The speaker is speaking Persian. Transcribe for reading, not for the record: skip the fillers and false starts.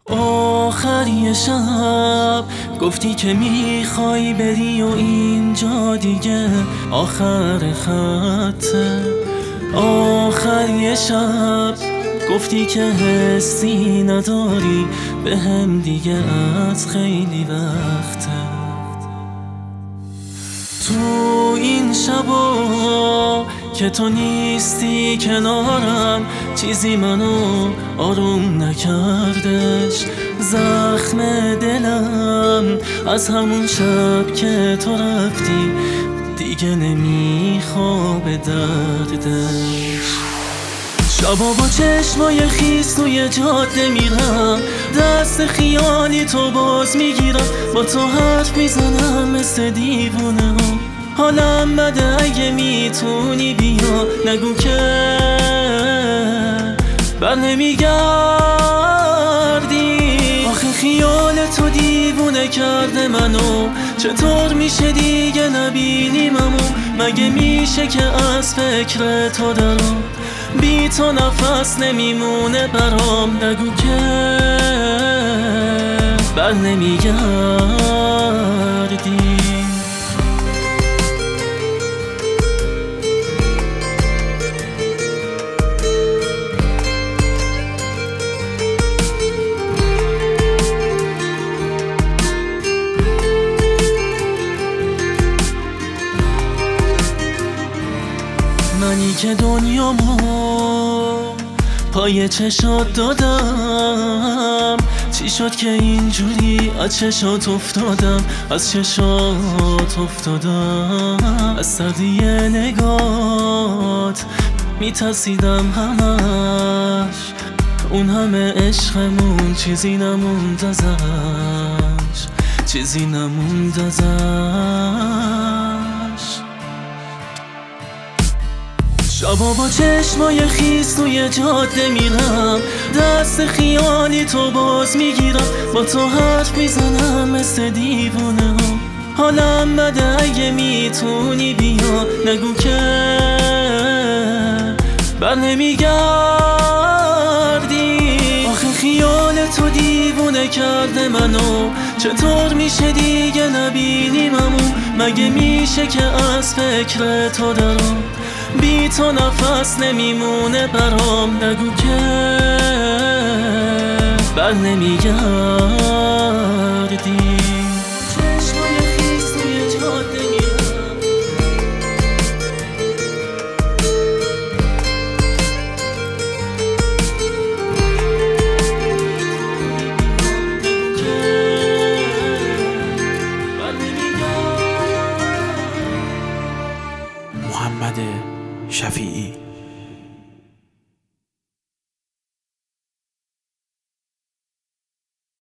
آخر یه شب گفتی که میخوای بری و اینجا دیگه آخر خطه. آخر یه شب گفتی که حسی نداری به هم دیگه از خیلی وقته. تو این شبا که تو نیستی کنارم چیزی منو آروم نکردش. زخم دلم از همون شب که تو رفتی دیگه نمیخوابه دردش. شبا با چشمای خیس توی جاده میرم، دست خیالی تو باز میگیرم، با تو حرف میزنم مثل دیوونه ها. حالم بده اگه میتونی بیا، نگو که بر نمیگردی. آخه خیال تو دیوونه کرده منو، چطور میشه دیگه نبینیممو؟ مگه میشه که از فکر تو درم بی تو نفس نمیمونه برام؟ نگو که بر نمیگردی. منی که دنیامو پای چشات دادم، چی شد که اینجوری از چشات افتادم، از چشات افتادم. از سردی نگات میترسیدم همش، اون همه عشقمون چیزی نموند ازش، چیزی نموند ازش. شبا با چشمای خیس توی جاده میرم، دست خیالی تو باز میگیرم، با تو حرف میزنم مثل دیوونه ها. حالم بده اگه میتونی بیا، نگو که بر نمیگردی. آخه خیال تو دیوونه کرده منو، چطور میشه دیگه نبینیممو؟ مگه میشه که از فکر تو درم بی تو نفس نمیمونه برام؟ نگو که بر نمیگردی. چشمای خیس توی جاده میرم، که بر نمیگردی. محمد شفیعی.